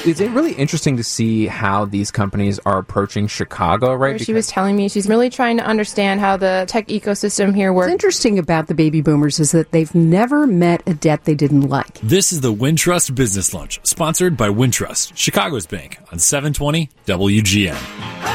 It's really interesting to see how these companies are approaching Chicago, right? She was telling me she's really trying to understand how the tech ecosystem here works. What's interesting about the baby boomers is that they've never met a debt they didn't like. This is the Wintrust Business Lunch, sponsored by Wintrust, Chicago's bank, on 720 WGN.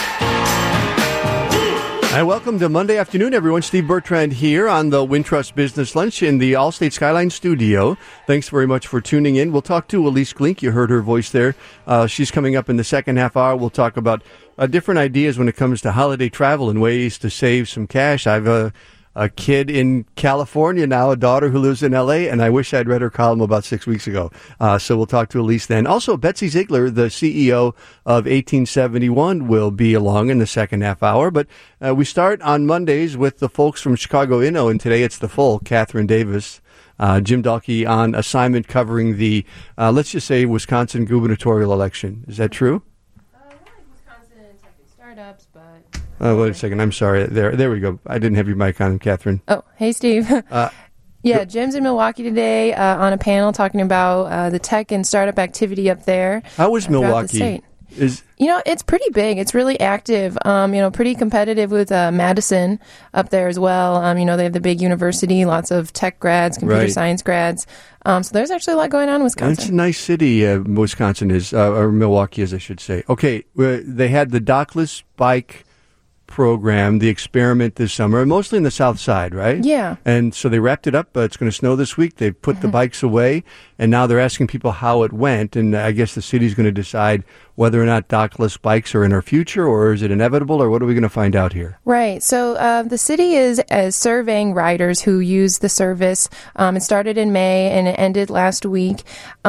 Hi, welcome to Monday afternoon, everyone. Steve Bertrand here on the Wintrust Business Lunch in the Allstate Skyline studio. Thanks very much for tuning in. We'll talk to Elise Glink. You heard her voice there. She's coming up in the second half hour. We'll talk about different ideas when it comes to holiday travel and ways to save some cash. I've a kid in California now, a daughter who lives in L.A., and I wish I'd read her column about 6 weeks ago. So we'll talk to Elise then. Also, Betsy Ziegler, the CEO of 1871, will be along in the second half hour. But we start on Mondays with the folks from Chicago Inno, and today it's the full Catherine Davis. Jim Dahlke on assignment covering the, let's just say, Wisconsin gubernatorial election. Is that true? Wisconsin tech startups, but... wait a second. I'm sorry. There we go. I didn't have your mic on, Catherine. Oh, hey, Steve. Jim's in Milwaukee today on a panel talking about the tech and startup activity up there. How was Milwaukee? It's pretty big. It's really active. Pretty competitive with Madison up there as well. They have the big university, lots of tech grads, computer science grads. So there's actually a lot going on in Wisconsin. It's a nice city, Wisconsin is, or Milwaukee is, I should say. Okay, they had the dockless bike program, the experiment this summer, mostly in the south side, right? Yeah. And so they wrapped it up. It's going to snow this week. They put the bikes away, and now they're asking people how it went. And I guess the city's going to decide whether or not dockless bikes are in our future, or is it inevitable, or what are we going to find out here? Right. So the city is surveying riders who use the service. It started in May and it ended last week.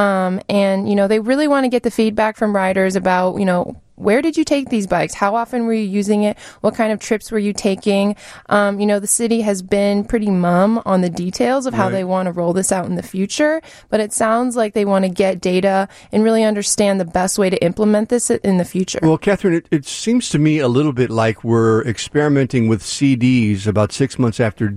They really want to get the feedback from riders about, where did you take these bikes? How often were you using it? What kind of trips were you taking? The city has been pretty mum on the details of how they want to roll this out in the future, but it sounds like they want to get data and really understand the best way to implement this in the future. Well, Catherine, it seems to me a little bit like we're experimenting with CDs about 6 months after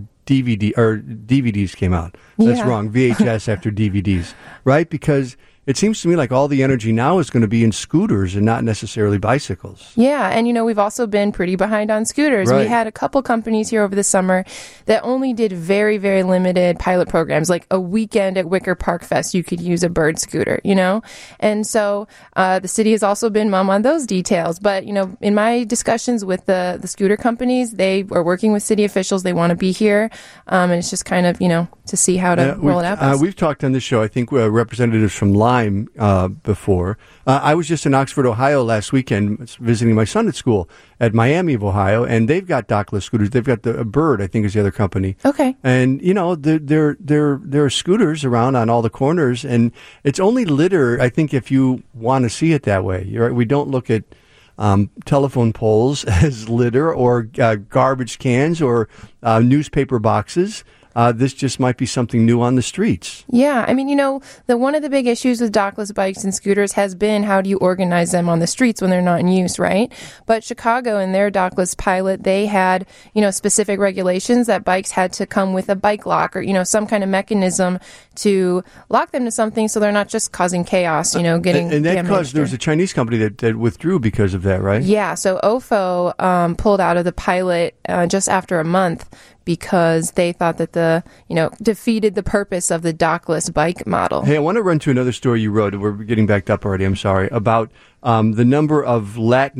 DVDs came out. That's wrong. VHS after DVDs, right? Because it seems to me like all the energy now is going to be in scooters and not necessarily bicycles. Yeah, and we've also been pretty behind on scooters. Right. We had a couple companies here over the summer that only did very, very limited pilot programs, like a weekend at Wicker Park Fest, you could use a Bird scooter, And so the city has also been mum on those details. But, in my discussions with the scooter companies, they are working with city officials. They want to be here. And it's just kind of, to see how to roll it out. We've talked on this show, I think, representatives from Lime before. I was just in Oxford, Ohio last weekend visiting my son at school at Miami of Ohio, and they've got dockless scooters. They've got the Bird, I think, is the other company. Okay. And, there are scooters around on all the corners, and it's only litter, I think, if you want to see it that way. We don't look at telephone poles as litter or garbage cans or newspaper boxes. This just might be something new on the streets. Yeah, one of the big issues with dockless bikes and scooters has been how do you organize them on the streets when they're not in use, right? But Chicago, in their dockless pilot, they had, specific regulations that bikes had to come with a bike lock or, some kind of mechanism to lock them to something so they're not just causing chaos, getting And that damaged. caused, there was a Chinese company that withdrew because of that, right? Yeah, so OFO pulled out of the pilot just after a month because they thought that defeated the purpose of the dockless bike model. Hey, I want to run to another story you wrote. We're getting backed up already. I'm sorry. About the number of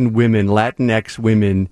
Latinx women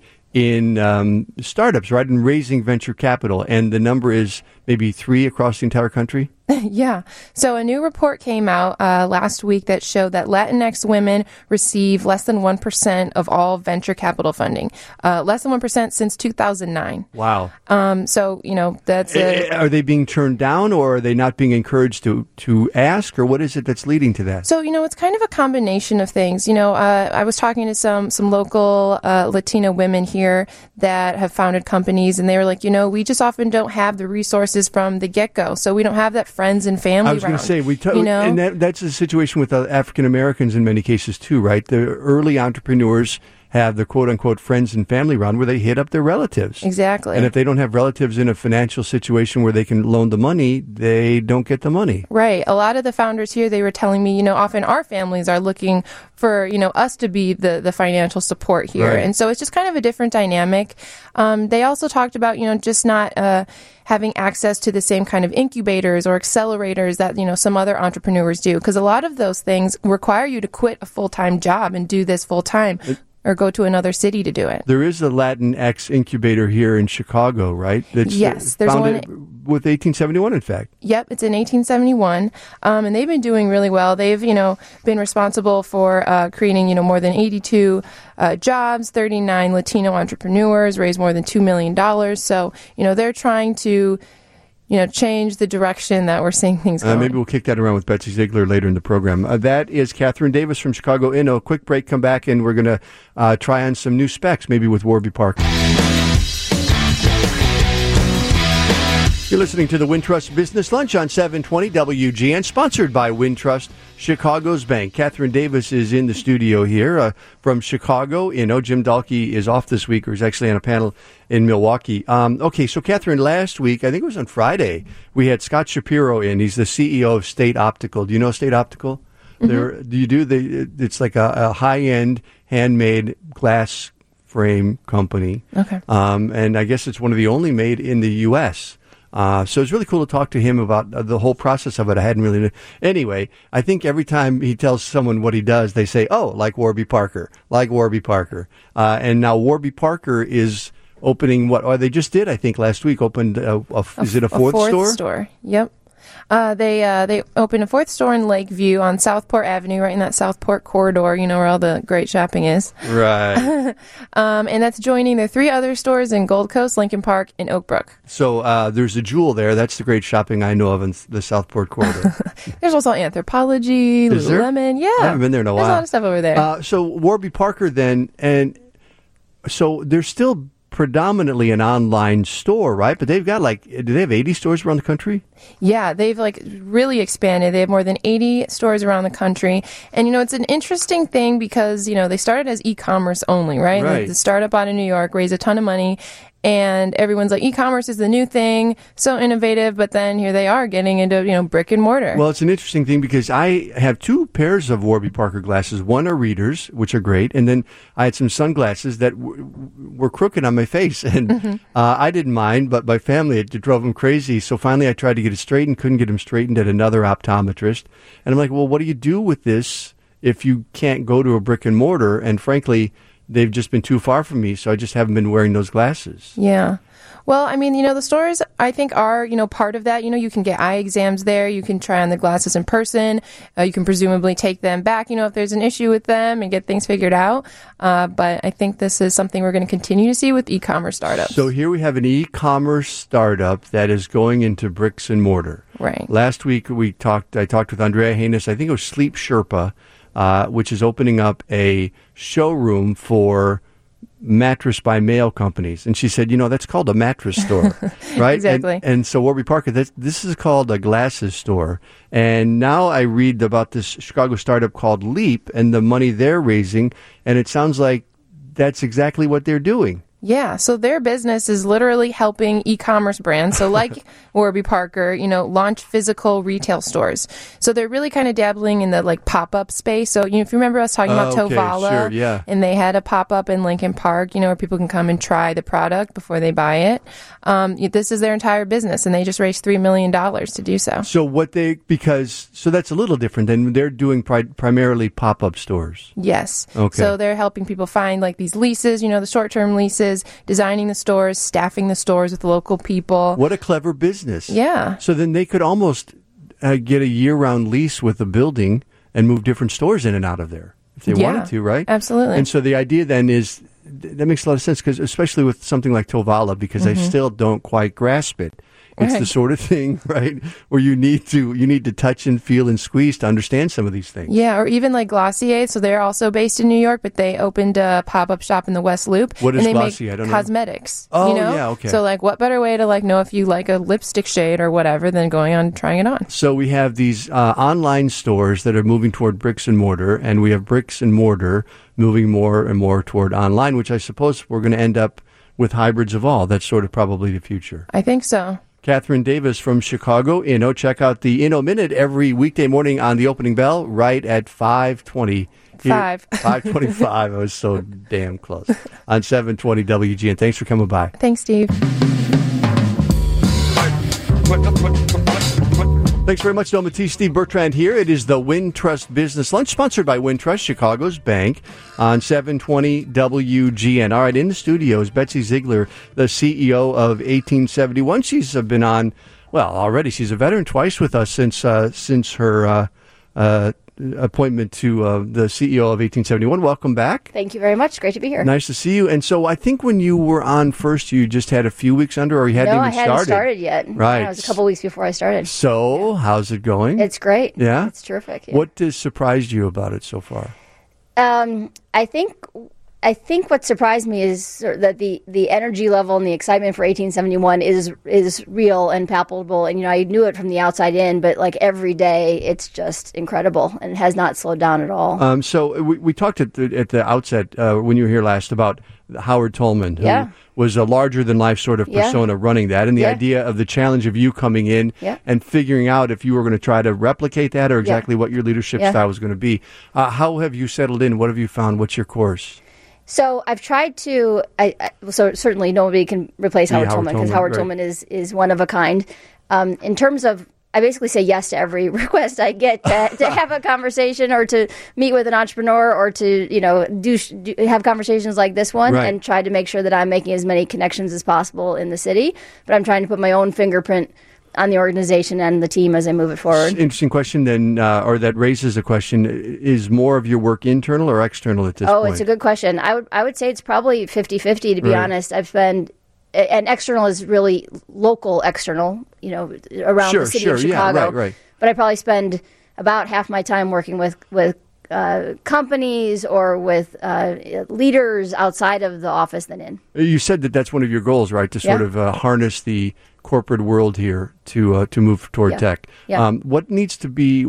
in startups, right, and raising venture capital. And the number is maybe 3 across the entire country? Yeah. So a new report came out last week that showed that Latinx women receive less than 1% of all venture capital funding. Less than 1% since 2009. Wow. So, that's Are they being turned down, or are they not being encouraged to ask, or what is it that's leading to that? So, it's kind of a combination of things. I was talking to some local Latina women here that have founded companies, and they were like, we just often don't have the resources from the get-go. So we don't have that friends and family. I was going to say, and that's the situation with African Americans in many cases too, right? The early entrepreneurs have the quote-unquote friends and family round where they hit up their relatives. Exactly. And if they don't have relatives in a financial situation where they can loan the money, they don't get the money. Right. A lot of the founders here, they were telling me, often our families are looking for, us to be the financial support here. Right. And so it's just kind of a different dynamic. They also talked about, just not having access to the same kind of incubators or accelerators that, some other entrepreneurs do. Because a lot of those things require you to quit a full-time job and do this full-time. Or go to another city to do it. There is a Latinx incubator here in Chicago, right? That's yes, there's founded one with 1871, in fact. Yep, it's in 1871, and they've been doing really well. They've, been responsible for creating, more than 82 jobs, 39 Latino entrepreneurs, raised more than $2 million. So, they're trying to change the direction that we're seeing things going. Maybe we'll kick that around with Betsy Ziegler later in the program. That is Catherine Davis from Chicago Inno. Quick break, come back, and we're going to try on some new specs, maybe with Warby Parker. You're listening to the Wintrust Business Lunch on 720 WGN, sponsored by Wintrust, Chicago's bank. Catherine Davis is in the studio here from Chicago. Jim Dahlke is off this week, or is actually on a panel in Milwaukee. Okay, so Catherine, last week, I think it was on Friday, we had Scott Shapiro in. He's the CEO of State Optical. Do you know State Optical? Mm-hmm. Do you do? It's like a high-end, handmade glass frame company. Okay. And I guess it's one of the only made in the U.S., so it's really cool to talk to him about the whole process of it. I hadn't really. Anyway, I think every time he tells someone what he does, they say, "Oh, like Warby Parker, like Warby Parker." And now Warby Parker is opening what? Or they just did, I think, last week. Opened. Is it a fourth store? Yep. They opened a fourth store in Lakeview on Southport Avenue, right in that Southport corridor, where all the great shopping is. Right. And that's joining their 3 other stores in Gold Coast, Lincoln Park, and Oak Brook. So there's a Jewel there. That's the great shopping I know of in the Southport corridor. There's also Anthropologie, Lululemon. Yeah. I haven't been there in a while. There's a lot of stuff over there. So Warby Parker then, and so there's still predominantly an online store, right? But they've got do they have 80 stores around the country? Yeah, they've really expanded. They have more than 80 stores around the country. And, it's an interesting thing because, they started as e-commerce only, right? Right. The startup out of New York raised a ton of money. And everyone's like, e-commerce is the new thing, so innovative. But then here they are getting into, brick and mortar. Well, it's an interesting thing because I have 2 pairs of Warby Parker glasses. One are readers, which are great. And then I had some sunglasses that were crooked on my face. And I didn't mind, but my family, it drove them crazy. So finally I tried to get it straightened, couldn't get them straightened at another optometrist. And I'm like, well, what do you do with this if you can't go to a brick and mortar? And frankly, they've just been too far from me, so I just haven't been wearing those glasses. Yeah. Well, the stores, I think, are, part of that. You can get eye exams there. You can try on the glasses in person. You can presumably take them back, if there's an issue with them and get things figured out. But I think this is something we're going to continue to see with e-commerce startups. So here we have an e-commerce startup that is going into bricks and mortar. Right. Last week I talked with Andrea Haynes, I think it was Sleep Sherpa, which is opening up a showroom for mattress by mail companies. And she said, that's called a mattress store, right? Exactly. And so Warby Parker, this is called a glasses store. And now I read about this Chicago startup called Leap and the money they're raising, and it sounds like that's exactly what they're doing. Yeah, so their business is literally helping e-commerce brands, so like Warby Parker, launch physical retail stores. So they're really kind of dabbling in the pop-up space. So if you remember us talking about Tovala, sure, yeah. And they had a pop-up in Lincoln Park, where people can come and try the product before they buy it. This is their entire business, and they just raised $3 million to do so. So so that's a little different than they're doing primarily pop-up stores. Yes. Okay. So they're helping people find these leases, the short-term leases, designing the stores, staffing the stores with local people. What a clever business. Yeah. So then they could almost get a year-round lease with the building and move different stores in and out of there if they wanted to, right? Absolutely. And so the idea then is, that makes a lot of sense, because especially with something like Tovala, because I still don't quite grasp it. It's the sort of thing, right, where you need to touch and feel and squeeze to understand some of these things. Yeah, or even like Glossier. So they're also based in New York, but they opened a pop-up shop in the West Loop. What is and they Glossier? Make I don't know. cosmetics. Oh, you know? yeah, okay. So like, what better way to like know if you like a lipstick shade or whatever than going on and trying it on? So we have these online stores that are moving toward bricks and mortar, and we have bricks and mortar moving more and more toward online, which I suppose we're going to end up with hybrids of all. That's sort of probably the future. I think so. Catherine Davis from Chicago Inno. Check out the Inno Minute every weekday morning on the opening bell right at 5:20. 5:25. I was so damn close. On 720 WGN. Thanks for coming by. Thanks, Steve. Thanks very much, Del Matisse. Steve Bertrand here. It is the Wintrust Business Lunch, sponsored by Wintrust, Chicago's bank, on 720 WGN. All right, in the studio is Betsy Ziegler, the CEO of 1871. She's been on, well, already she's a veteran, twice with us since her appointment to the CEO of 1871. Welcome back. Thank you very much. Great to be here. Nice to see you. And so I think when you were on first, you just had a few weeks under, or you hadn't even started. No, I hadn't started yet. Right. It was a couple weeks before I started. So, how's it going? It's great. Yeah? It's terrific. Yeah. What has surprised you about it so far? I think what surprised me is that the energy level and the excitement for 1871 is real and palpable. And, I knew it from the outside in, but like every day, it's just incredible and it has not slowed down at all. So we talked at the outset when you were here last about Howard Tolman, who was a larger-than-life sort of persona running that, and the idea of the challenge of you coming in and figuring out if you were going to try to replicate that or exactly what your leadership style was going to be. How have you settled in? What have you found? What's your course? So I've tried to. So certainly nobody can replace Howard Tolman because Howard Tolman is one of a kind. In terms of, I basically say yes to every request I get to have a conversation or to meet with an entrepreneur or to have conversations like this one and try to make sure that I'm making as many connections as possible in the city. But I'm trying to put my own fingerprint on the organization and the team as I move it forward. Interesting question then, or that raises a question. Is more of your work internal or external at this point? Oh, it's a good question. I would say it's probably 50-50, to be honest. And external is really local external, around the city of Chicago. Yeah, right. But I probably spend about half my time working with companies or with leaders outside of the office than in. You said that that's one of your goals, right? To sort of harness the corporate world here to move toward tech. Yeah. What needs to be?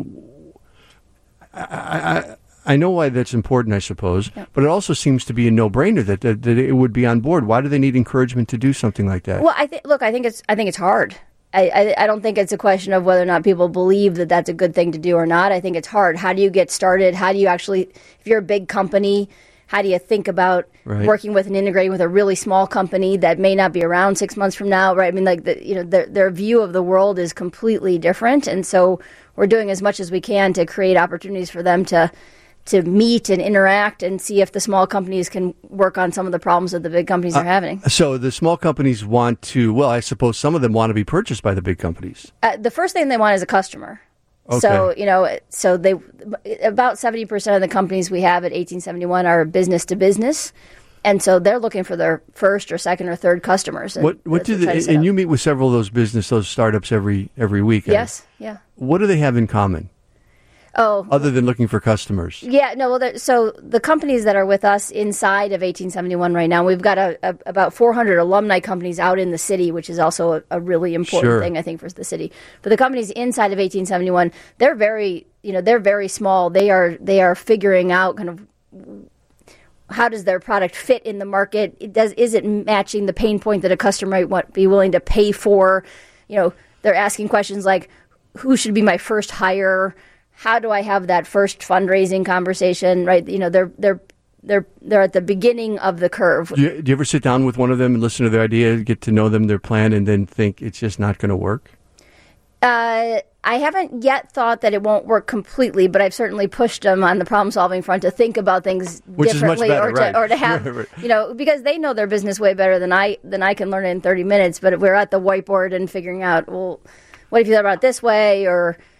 I know why that's important, I suppose, but it also seems to be a no-brainer that it would be on board. Why do they need encouragement to do something like that? Well, I think it's hard. I don't think it's a question of whether or not people believe that that's a good thing to do or not. I think it's hard. How do you get started? How do you actually, if you're a big company, how do you think about working with and integrating with a really small company that may not be around 6 months from now, right? I mean, like their view of the world is completely different, and so we're doing as much as we can to create opportunities for them to meet and interact and see if the small companies can work on some of the problems that the big companies are having. So the small companies want to, well, I suppose some of them want to be purchased by the big companies. The first thing they want is a customer. Okay. So they about 70% of the companies we have at 1871 are business to business. And so they're looking for their first or second or third customers. What do they, and you meet with several of those startups every week. Yes, yeah. What do they have in common? Oh, other than looking for customers. Yeah, no. Well, so the companies that are with us inside of 1871 right now, we've got about 400 alumni companies out in the city, which is also a really important thing, I think, for the city. But the companies inside of 1871, they're very small. They are figuring out kind of how does their product fit in the market. Is it matching the pain point that a customer might be willing to pay for? They're asking questions like, who should be my first hire? How do I have that first fundraising conversation? Right? They're at the beginning of the curve. Do you ever sit down with one of them and listen to their idea, get to know them, their plan, and then think it's just not going to work? I haven't yet thought that it won't work completely, but I've certainly pushed them on the problem-solving front to think about things differently, or to have, because they know their business way better than I can learn it in 30 minutes. But we're at the whiteboard and figuring out, well, what if you thought about it this way, or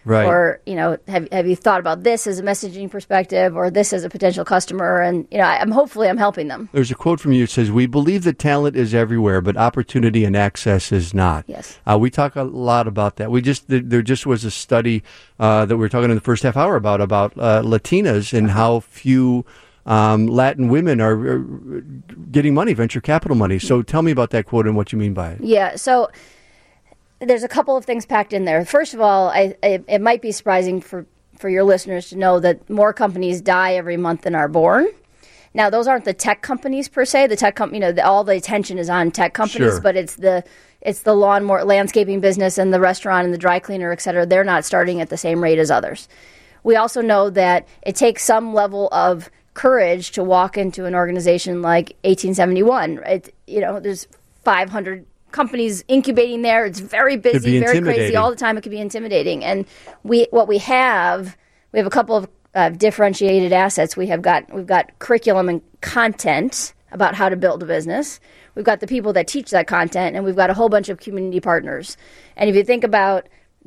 Right. Or, have you thought about this as a messaging perspective or this as a potential customer? And, I'm helping them. There's a quote from you that says, "We believe that talent is everywhere, but opportunity and access is not." Yes. We talk a lot about that. There just was a study that we were talking in the first half hour about Latinas and how few Latin women are getting money, venture capital money. So tell me about that quote and what you mean by it. Yeah, so there's a couple of things packed in there. First of all, it might be surprising for your listeners to know that more companies die every month than are born. Now, those aren't the tech companies per se. The tech company, all the attention is on tech companies, Sure. but it's the lawnmower, landscaping business and the restaurant and the dry cleaner, et cetera. They're not starting at the same rate as others. We also know that it takes some level of courage to walk into an organization like 1871. There's 500 companies incubating there. It's very busy, very crazy all the time. It could be intimidating. And we have a couple of differentiated assets. We've got curriculum and content about how to build a business. We've got the people that teach that content, and we've got a whole bunch of community partners. And if you think about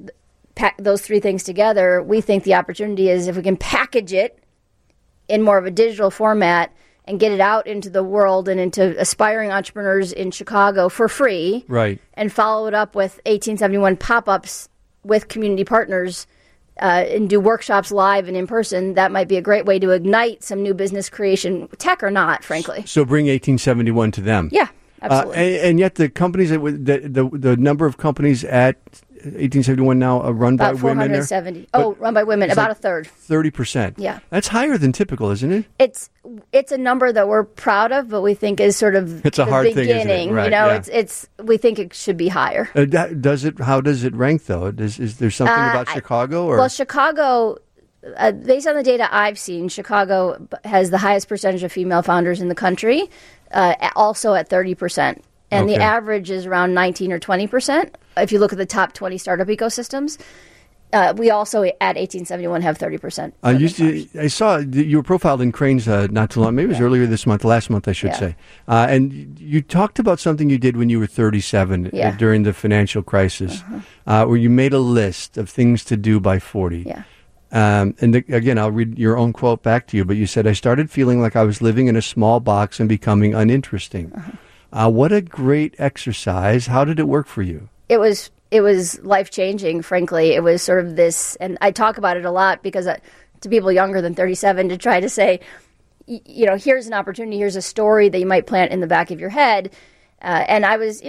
those three things together, we think the opportunity is if we can package it in more of a digital format and get it out into the world and into aspiring entrepreneurs in Chicago for free, right? And follow it up with 1871 pop-ups with community partners and do workshops live and in person. That might be a great way to ignite some new business creation, tech or not, frankly. So bring 1871 to them. Yeah, absolutely. And yet the companies, the number of companies at 1871 now run by women there? 470. Run by women, about a third. 30%. Yeah. That's higher than typical, isn't it? It's a number that we're proud of, but we think is sort of it's a hard thing, isn't it? Right, we think it should be higher. How does it rank, though? Is there something about Chicago? Or? Well, Chicago, based on the data I've seen, Chicago has the highest percentage of female founders in the country, also at 30%. And the average is around 19 or 20%. If you look at the top 20 startup ecosystems, we also at 1871 have 30%. I saw you were profiled in Crain's not too long, maybe it was earlier this month, last month I should say. And you talked about something you did when you were 37 during the financial crisis, where you made a list of things to do by 40. Yeah. Again, I'll read your own quote back to you, but you said, "I started feeling like I was living in a small box and becoming uninteresting." What a great exercise. How did it work for you? It was life-changing, frankly. It was sort of this, and I talk about it a lot because to people younger than 37, to try to say, here's an opportunity, here's a story that you might plant in the back of your head. And I was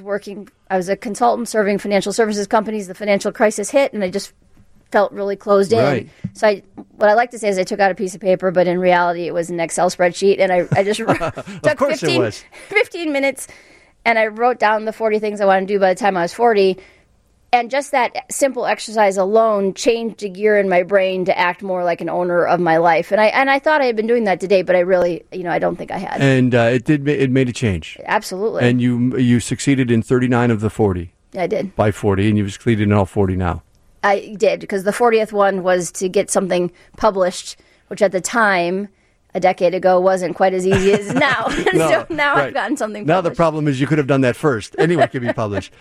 a consultant serving financial services companies. The financial crisis hit, and I just felt really closed in. Right. So what I like to say is I took out a piece of paper, but in reality it was an Excel spreadsheet, and I just took 15 minutes, and I wrote down the 40 things I wanted to do by the time I was 40. And just that simple exercise alone changed a gear in my brain to act more like an owner of my life. And I thought I had been doing that today, but I really, I don't think I had. And it made a change. Absolutely. And you succeeded in 39 of the 40. I did. By 40, and you've succeeded in all 40 now. I did, because the 40th one was to get something published, which at the time, a decade ago, wasn't quite as easy as now. So now I've gotten something published. Now the problem is you could have done that first. Anyone could be published.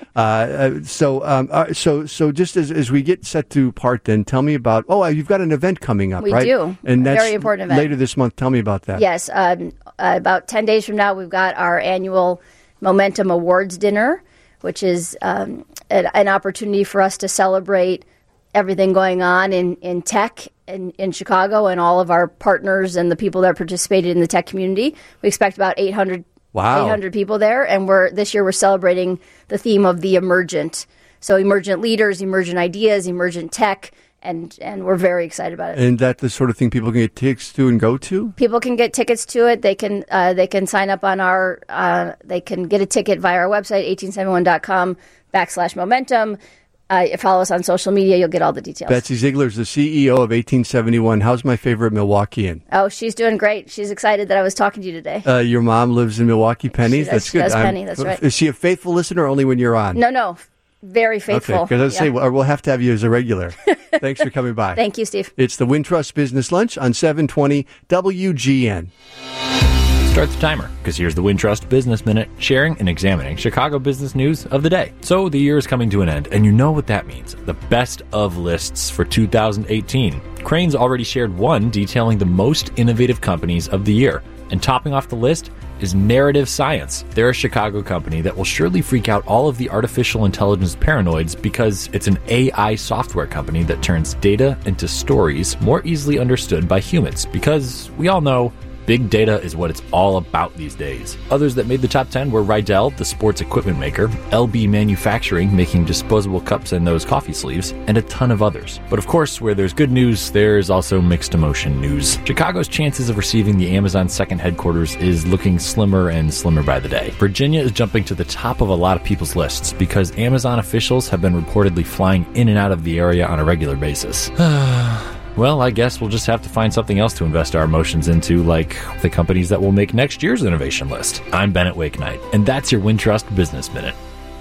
So just as we get set to part, then tell me about, you've got an event coming up, right? We do. And that's very important event. Later this month. Tell me about that. Yes. About 10 days from now, we've got our annual Momentum Awards dinner, which is an opportunity for us to celebrate everything going on in tech in Chicago and all of our partners and the people that participated in the tech community. We expect about 800 people there, and this year we're celebrating the theme of the emergent. So emergent leaders, emergent ideas, emergent tech, and we're very excited about it. And that's the sort of thing people can get tickets to and go to? People can get tickets to it. They can sign up on they can get a ticket via our website, 1871.com/momentum. Follow us on social media. You'll get all the details. Betsy Ziegler is the CEO of 1871. How's my favorite Milwaukeean? Oh, she's doing great. She's excited that I was talking to you today. Your mom lives in Milwaukee, Penny? That's good. She does Penny, that's right. Is she a faithful listener or only when you're on? No. Very faithful. Okay, because I say we'll have to have you as a regular. Thanks for coming by. Thank you, Steve. It's the Wintrust Business Lunch on 720 WGN. Start the timer, because here's the Wintrust Business Minute, sharing and examining Chicago business news of the day. So the year is coming to an end, and you know what that means. The best of lists for 2018. Crain's already shared one detailing the most innovative companies of the year. And topping off the list is Narrative Science. They're a Chicago company that will surely freak out all of the artificial intelligence paranoids because it's an AI software company that turns data into stories more easily understood by humans. Because we all know big data is what it's all about these days. Others that made the top 10 were Rydell, the sports equipment maker, LB Manufacturing, making disposable cups and those coffee sleeves, and a ton of others. But of course, where there's good news, there's also mixed emotion news. Chicago's chances of receiving the Amazon second headquarters is looking slimmer and slimmer by the day. Virginia is jumping to the top of a lot of people's lists because Amazon officials have been reportedly flying in and out of the area on a regular basis. Well, I guess we'll just have to find something else to invest our emotions into, like the companies that will make next year's innovation list. I'm Bennett Wakenight, and that's your Wintrust Business Minute.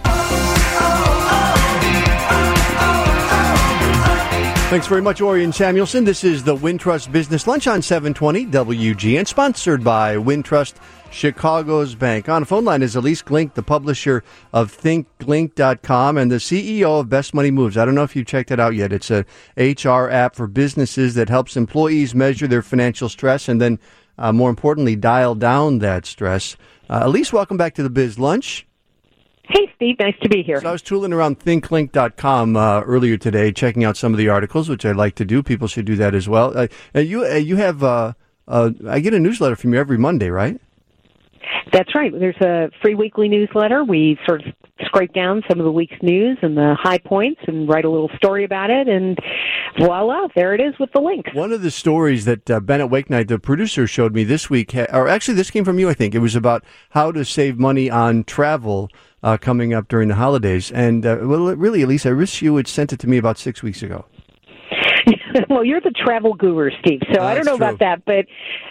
Thanks very much, Orion Samuelson. This is the Wintrust Business Lunch on 720 WGN, sponsored by Wintrust Chicago's Bank. On the phone line is Elise Glink, the publisher of ThinkGlink.com and the CEO of Best Money Moves. I don't know if you've checked it out yet. It's a HR app for businesses that helps employees measure their financial stress and then, more importantly, dial down that stress. Elise, welcome back to the Biz Lunch. Hey, Steve. Nice to be here. So I was tooling around ThinkLink.com earlier today, checking out some of the articles, which I like to do. People should do that as well. You have I get a newsletter from you every Monday, right? That's right. There's a free weekly newsletter. We sort of scrape down some of the week's news and the high points and write a little story about it, and voila, there it is with the link. One of the stories that Bennett Wakenight, the producer, showed me this week, or actually this came from you, I think. It was about how to save money on travel coming up during the holidays. And well, really, Elise, I wish you had sent it to me about 6 weeks ago. Well, you're the travel guru, Steve, so I don't know about that, but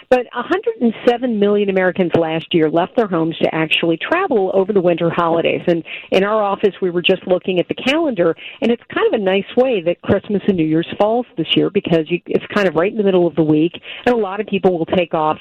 107 million Americans last year left their homes to actually travel over the winter holidays. And in our office, we were just looking at the calendar, and it's kind of a nice way that Christmas and New Year's falls this year because it's kind of right in the middle of the week, and a lot of people will take off,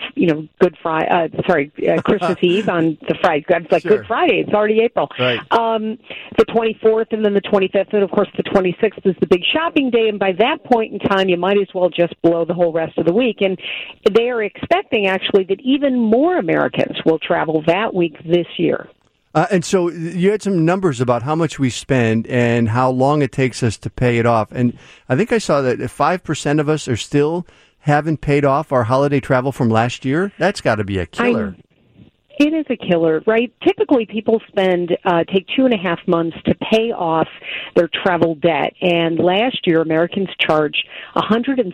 Christmas Eve on the Friday. It's like Good Friday. It's already April. Right. The 24th and then the 25th, and of course the 26th is the big shopping day, and by that point in time, you might as well just blow the whole rest of the week. And they are expecting, actually, that even more Americans will travel that week this year. And so you had some numbers about how much we spend and how long it takes us to pay it off. And I think I saw that 5% of us are still haven't paid off our holiday travel from last year. That's got to be a killer. It is a killer, right? Typically, people take 2.5 months to pay off their travel debt. And last year, Americans charged almost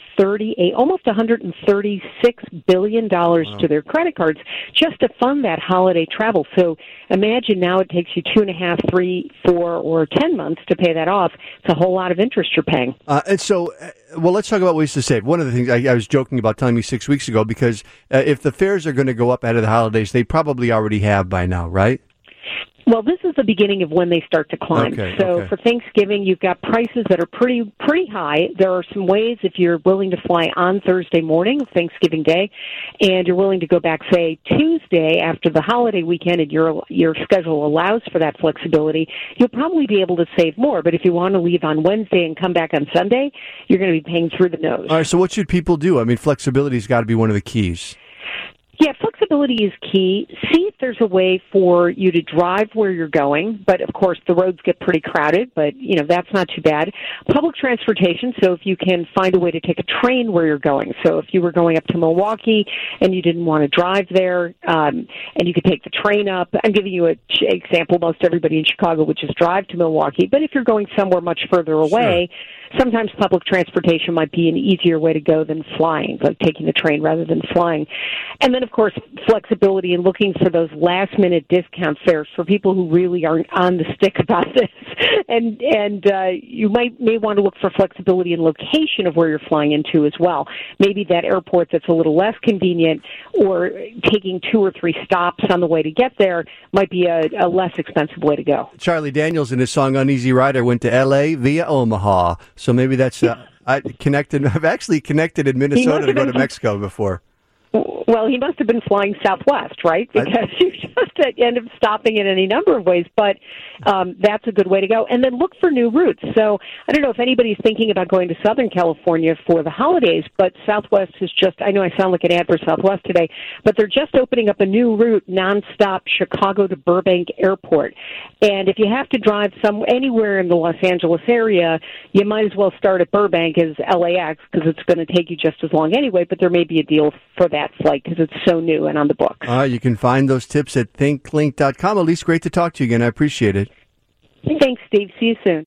$136 billion to their credit cards just to fund that holiday travel. So imagine now it takes you 2.5, 3, 4, or 10 months to pay that off. It's a whole lot of interest you're paying. Well, let's talk about ways to save. One of the things I was joking about telling me 6 weeks ago, because if the fares are going to go up ahead of the holidays, they probably already have by now, right? Well, this is the beginning of when they start to climb. So for Thanksgiving, you've got prices that are pretty high. There are some ways, if you're willing to fly on Thursday morning, Thanksgiving Day, and you're willing to go back, say, Tuesday after the holiday weekend, and your schedule allows for that flexibility, you'll probably be able to save more. But if you want to leave on Wednesday and come back on Sunday, you're going to be paying through the nose. All right, so what should people do? I mean, flexibility's got to be one of the keys. Yeah, flexibility is key. See if there's a way for you to drive where you're going, but of course the roads get pretty crowded, but that's not too bad. Public transportation, so if you can find a way to take a train where you're going. So if you were going up to Milwaukee and you didn't want to drive there, and you could take the train up. I'm giving you an example. Most everybody in Chicago would just drive to Milwaukee, but if you're going somewhere much further away, sometimes public transportation might be an easier way to go than flying, like taking the train rather than flying. And then, of course, flexibility and looking for those last-minute discount fares for people who really aren't on the stick about this. And you may want to look for flexibility in location of where you're flying into as well. Maybe that airport that's a little less convenient, or taking 2 or 3 stops on the way to get there might be a less expensive way to go. Charlie Daniels in his song Uneasy Rider went to L.A. via Omaha. So maybe that's I've actually connected in Minnesota to go to Mexico before. Well, he must have been flying Southwest, right? Because you just end up stopping in any number of ways. But that's a good way to go. And then look for new routes. So I don't know if anybody's thinking about going to Southern California for the holidays, but Southwest is just, I know I sound like an ad for Southwest today, but they're just opening up a new route, nonstop Chicago to Burbank Airport. And if you have to drive anywhere in the Los Angeles area, you might as well start at Burbank as LAX because it's going to take you just as long anyway, but there may be a deal for that flight because it's so new and on the books. You can find those tips at thinklink.com. Elise, great to talk to you again. I appreciate it. Thanks, Steve. See you soon.